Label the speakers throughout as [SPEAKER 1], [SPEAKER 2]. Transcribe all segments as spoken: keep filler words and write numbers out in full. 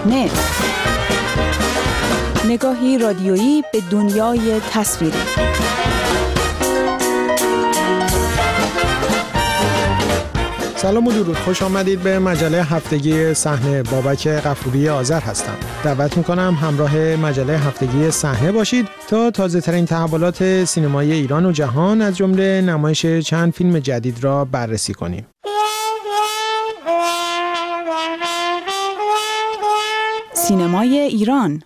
[SPEAKER 1] نت، نگاهی رادیویی به دنیای تصویری.
[SPEAKER 2] سلام و درود، خوش آمدید به مجله هفتگی صحنه. بابک غفوری آذر هستم. دعوت میکنم همراه مجله هفتگی صحنه باشید تا تازه ترین تحولات سینمای ایران و جهان از جمله نمایش چند فیلم جدید را بررسی کنیم.
[SPEAKER 1] سینمای ایران.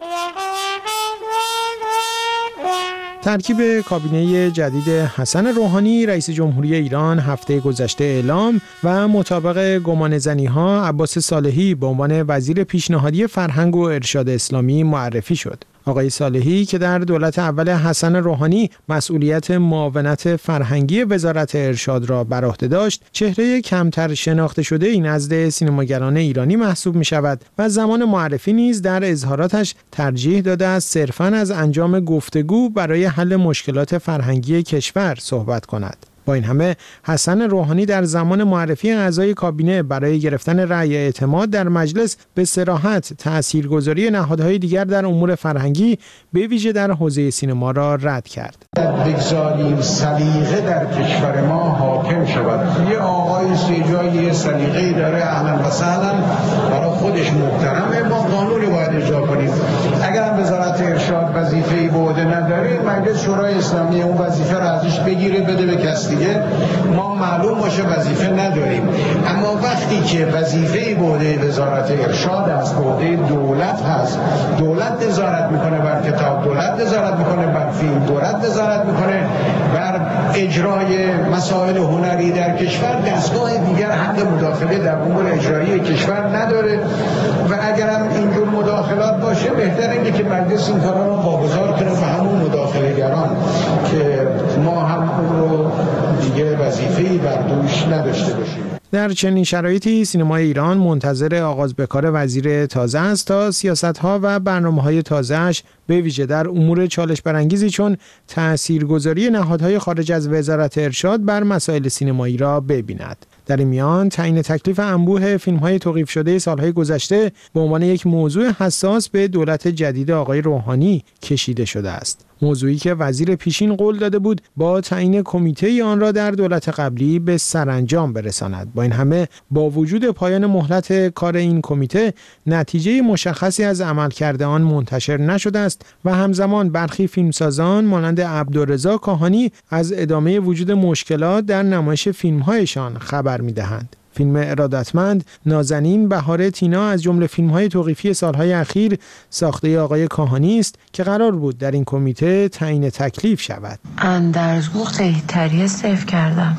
[SPEAKER 2] ترکیب کابینه جدید حسن روحانی رئیس جمهوری ایران هفته گذشته اعلام و مطابق گمانه‌زنی‌ها عباس صالحی به عنوان وزیر پیشنهادی فرهنگ و ارشاد اسلامی معرفی شد. آقای صالحی که در دولت اول حسن روحانی مسئولیت معاونت فرهنگی وزارت ارشاد را بر عهده داشت، چهره کمتر شناخته شده این نزد سینماگران ایرانی محسوب می شود و زمان معرفی نیز در اظهاراتش ترجیح داده است صرفاً از انجام گفتگو برای حل مشکلات فرهنگی کشور صحبت کند. با این همه حسن روحانی در زمان معرفی اعضای کابینه برای گرفتن رأی اعتماد در مجلس به صراحت تاثیرگذاری نهادهای دیگر در امور فرهنگی به ویژه در حوزه سینما را رد کرد.
[SPEAKER 3] بگذاریم سلیقه در کشور ما حاکم شود. یه آقای سیجایی سلیقه‌ای داره، اهلا و سهلا، برای خودش محترمه، ما قانونی باید اجرا کنیم. اگر هم وزارت ارشاد وظیفه‌ای به عهده نداره، مجلس شورای اسلامی اون وظیفه را ازش بگیره بده به کسی دیگه. ما معلوم باشه وظیفه نداریم، اما وقتی که وظیفه به عهده وزارت ارشاد است، به عهده دولت هست، دولت نظارت میکنه بر کتاب، دولت نظارت میکنه بر فیلم، دولت نظارت میکنه بر اجرای مسائل هنری در کشور، دستگاه دیگر حق مداخله در امور اجرایی کشور نداره و اگر هم اینجور مداخلات باشه بهتره که مجلس این کارا رو واگذار کنه به همون مداخله‌گران که ما هم اون رو دیگه وظیفه‌ای بر دوش نداشته باشیم.
[SPEAKER 2] در چنین شرایطی سینمای ایران منتظر آغاز به کار وزیر تازه است تا سیاست‌ها و برنامه‌های تازه‌اش به ویژه در امور چالش برانگیزی چون تاثیرگذاری نهادهای خارج از وزارت ارشاد بر مسائل سینمایی را ببیند. در این میان تعیین تکلیف انبوه فیلم‌های توقیف شده سالهای گذشته به عنوان یک موضوع حساس به دولت جدید آقای روحانی کشیده شده است. موضوعی که وزیر پیشین قول داده بود با تعیین کمیته آن را در دولت قبلی به سرانجام برساند. با این همه با وجود پایان مهلت کار این کمیته نتیجه مشخصی از عملکرد آن منتشر نشده است و همزمان برخی فیلمسازان مانند عبدالرضا کاهانی از ادامه وجود مشکلات در نمایش فیلم‌هایشان خبر می‌دهند. فیلم ارادتمند، نازنین، بهار تینا از جمله فیلم‌های توقیفی سالهای اخیر ساخته آقای کاهانی است که قرار بود در این کمیته تعیین تکلیف شود.
[SPEAKER 4] اندرزگو خیلی تریه سیف کردم.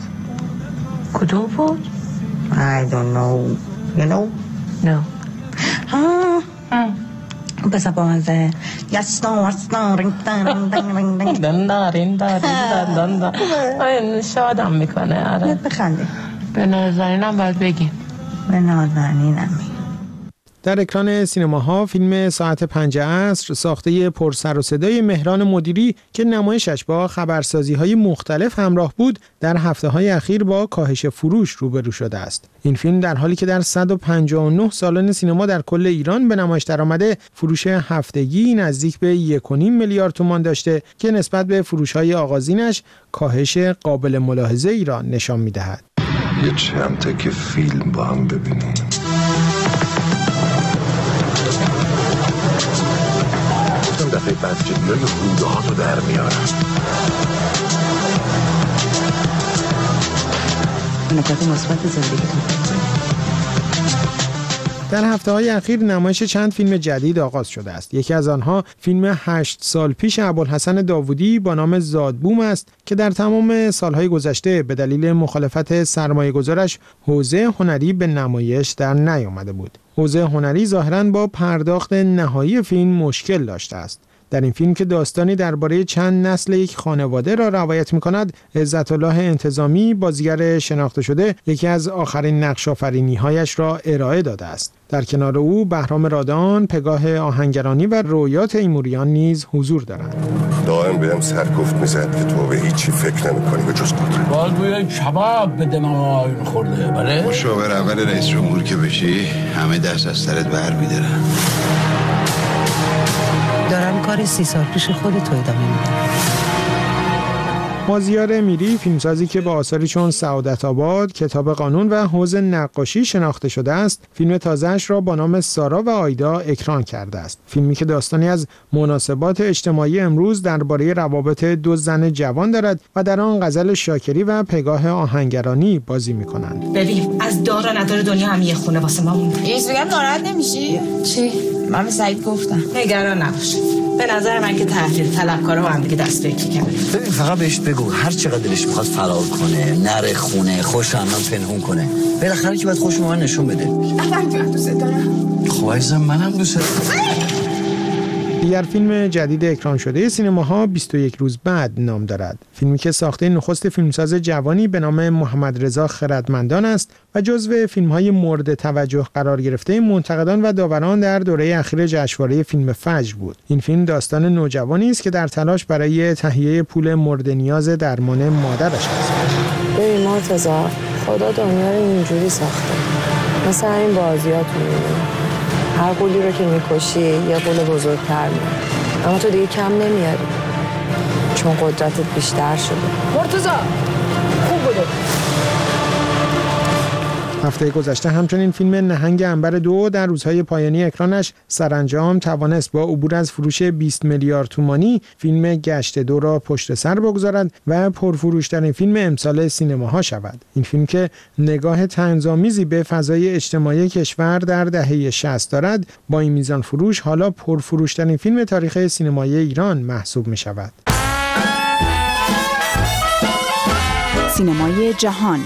[SPEAKER 4] کدوم بود؟
[SPEAKER 5] I don't know. You know?
[SPEAKER 4] No.
[SPEAKER 5] ها بس بازه یستا وستا رینگ رینگ رینگ رینگ
[SPEAKER 4] دندا ریندا ریندا دندا. این شادم میکنه. آره.
[SPEAKER 5] بخندی.
[SPEAKER 4] به نازنینم باید بگیم.
[SPEAKER 5] به نازنینم میگم.
[SPEAKER 2] در اکران سینماها فیلم ساعت پنج عصر ساخته پر سر و صدای مهران مدیری که نمایشش با خبرسازی‌های مختلف همراه بود در هفته‌های اخیر با کاهش فروش روبرو شده است. این فیلم در حالی که در صد و پنجاه و نه سالن سینما در کل ایران به نمایش درآمده، فروش هفتگی نزدیک به یک و نیم میلیارد تومان داشته که نسبت به فروش‌های آغازینش کاهش قابل ملاحظه ای را نشان می‌دهد.
[SPEAKER 6] یه چند تا که فیلم با هم ببینیم. این دفعه بعد جلوی روده ها تو در میارم.
[SPEAKER 5] نکات مثبت زندگیتون.
[SPEAKER 2] در هفته‌های اخیر نمایش چند فیلم جدید آغاز شده است. یکی از آنها فیلم هشت سال پیش ابوالحسن داوودی با نام زادبوم است که در تمام سالهای گذشته به دلیل مخالفت سرمایه‌گذارش حوزه هنری به نمایش در نیامده بود. حوزه هنری ظاهراً با پرداخت نهایی فیلم مشکل داشته است. در این فیلم که داستانی درباره چند نسل یک خانواده را روایت می‌کند، عزت الله انتظامی بازیگر شناخته شده یکی از آخرین نقش‌آفرینی‌هایش را ارائه داده است. در کنار او بهرام رادان، پگاه آهنگرانی و رویا تیموریان نیز حضور دارند.
[SPEAKER 6] دائم بهم سرگفت میزد که تو به هیچی فکر نمی‌کنی به جز قدرت.
[SPEAKER 7] باید بوی کباب به دماغ آیون خورده. بله؟
[SPEAKER 8] مشاور اول رئیس جمهور که بشی همه دست از سرت بر می‌دارن.
[SPEAKER 5] دارم کار سی سال پیش خودت رو ادامه میدم.
[SPEAKER 2] مازیار میری، فیلمسازی که با آثاری چون سعادت آباد، کتاب قانون و حوض نقاشی شناخته شده است، فیلم تازه‌اش را با نام سارا و آیدا اکران کرده است. فیلمی که داستانی از مناسبات اجتماعی امروز درباره روابط دو زن جوان دارد و در آن غزل شاکری و پگاه آهنگرانی بازی می‌کنند.
[SPEAKER 9] ببین، از دار و ندار دنیا هم یه خونه واسه ما مونده.
[SPEAKER 10] یه چیزی بگم ناراحت نمیشی؟
[SPEAKER 9] چی؟
[SPEAKER 10] من به سعید گفتم.
[SPEAKER 9] نگران نباش. به نظر من که تحلیل طلبکارا با هم دیگه دست به یکی کردن.
[SPEAKER 8] ببین فقط بهش بگو هر چقدر دلش میخواد فرار کنه، نره خونه، خوش انام پنهون کنه. بالاخره که باید خوش ما نشون بده.
[SPEAKER 10] من تو دوست دارم.
[SPEAKER 8] خب عزیزم منم دوست دارم.
[SPEAKER 2] دیگر فیلم جدید اکران شده سینماها بیست و یک روز بعد نام دارد. فیلمی که ساخته نخست فیلمساز جوانی به نام محمد رضا خردمندان است و جزو فیلم‌های مورد توجه قرار گرفته منتقدان و داوران در دوره اخیر جشنواره فیلم فجر بود. این فیلم داستان نوجوانی است که در تلاش برای تهیه پول مورد نیاز درمان مادرش است.
[SPEAKER 11] ببین مرتضی، خدا دنیا رو اینجوری ساخته. مثل این بازیاتون می‌بینی. هر قولی رو که میکشی یه قول بزرگتر میاد، اما تو دیگه کم نمیاری چون قدرتت بیشتر شده.
[SPEAKER 10] مرتضی خوب بوده.
[SPEAKER 2] هفته گذشته همچنین فیلم نهنگ عنبر دو در روزهای پایانی اکرانش سرانجام توانست با عبور از فروش بیست میلیارد تومانی فیلم گشت دو را پشت سر بگذارد و پرفروشترین فیلم امسال سینماها شود. این فیلم که نگاه طنزآمیزی به فضای اجتماعی کشور در دهه شصت دارد، با این میزان فروش حالا پرفروشترین فیلم تاریخ سینمای ایران محسوب می شود.
[SPEAKER 1] سینمای جهان.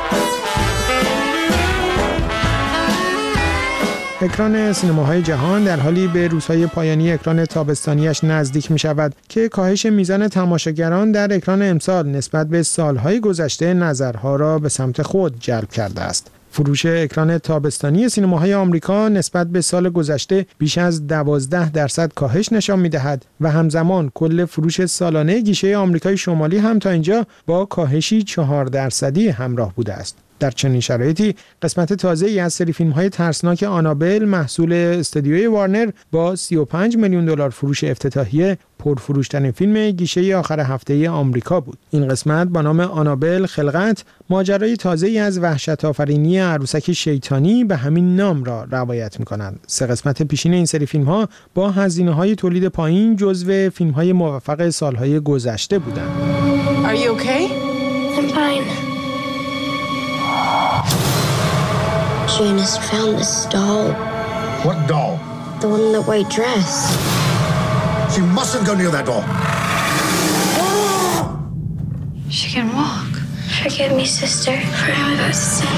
[SPEAKER 2] اکران سینماهای جهان در حالی به روزهای پایانی اکران تابستانیش نزدیک می شود که کاهش میزان تماشاگران در اکران امسال نسبت به سالهای گذشته نظرها را به سمت خود جلب کرده است. فروش اکران تابستانی سینماهای آمریکا نسبت به سال گذشته بیش از دوازده درصد کاهش نشان می‌دهد و همزمان کل فروش سالانه گیشه آمریکای شمالی هم تا اینجا با کاهشی چهار درصدی همراه بوده است. در چنین شرایطی قسمت تازه‌ای از سری فیلم‌های ترسناک آنابل محصول استودیوی وارنر با سی و پنج میلیون دلار فروش افتتاحیه پرفروشترین فیلم گیشه آخر هفته آمریکا بود. این قسمت با نام آنابل خلقت ماجرای تازه‌ای از وحشت‌آفرینی عروسک شیطانی به همین نام را روایت می‌کنند. سه قسمت پیشین این سری فیلم‌ها با هزینه‌های تولید پایین جزو فیلم‌های موفق سال‌های گذشته بودند.
[SPEAKER 10] Are you okay?
[SPEAKER 12] I'm fine. Janice found this doll.
[SPEAKER 6] What doll?
[SPEAKER 12] The one in the white dress.
[SPEAKER 6] She mustn't go near that doll.
[SPEAKER 12] She can walk. Forgive me, sister, for I'm about to sin.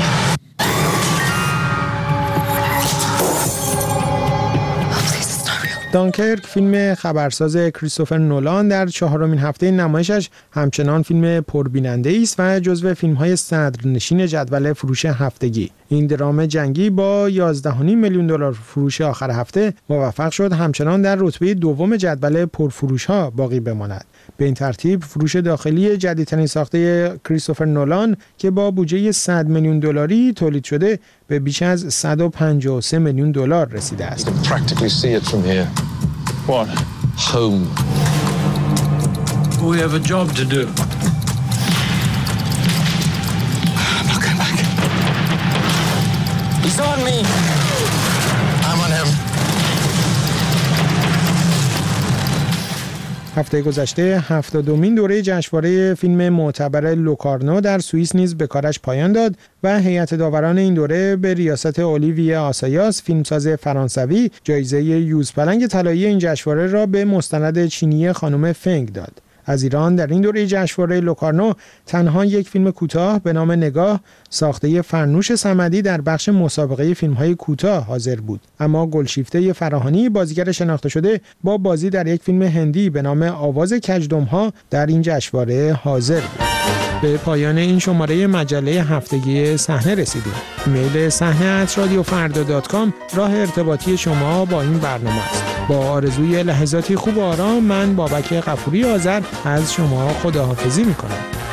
[SPEAKER 2] دانکرک فیلم خبرساز کریستوفر نولان در چهارمین هفته نمایشش همچنان فیلم پربیننده است و جزو فیلم‌های صدرنشین جدول فروش هفتگی. این درام جنگی با یازده و نیم میلیون دلار فروش آخر هفته موفق شد همچنان در رتبه دوم جدول پرفروش‌ها باقی بماند. به این ترتیب فروش داخلی جدیدترین ساخته کریستوفر نولان که با بودجه صد میلیون دلاری تولید شده به بیش از صد و پنجاه و سه میلیون دلار رسیده است.
[SPEAKER 7] What? Home. We have a job to do.
[SPEAKER 8] I'm not going back. He's on me. I'm on him.
[SPEAKER 2] هفته گذشته هفتادمین دوره جشنواره فیلم معتبر لوکارنو در سوئیس نیز به کارش پایان داد و هیئت داوران این دوره به ریاست اولیویه آسایاس فیلمساز فرانسوی جایزه یوزپلنگ طلایی این جشنواره را به مستند چینی خانم فنگ داد. از ایران در این دوره جشنواره لوکارنو تنها یک فیلم کوتاه به نام نگاه ساخته فرنوش صمدی در بخش مسابقه فیلم‌های کوتاه حاضر بود، اما گلشیفته فراهانی بازیگر شناخته شده با بازی در یک فیلم هندی به نام آواز کژدم‌ها در این جشنواره حاضر بود. به پایان این شماره مجله هفتگی صحنه رسیدیم. ایمیل صحنه ات رادیو فردا دات کام راه ارتباطی شما با این برنامه است. با آرزوی لحظاتی خوب و آرام، من بابک غفوری آذر از شما خداحافظی می‌کنم.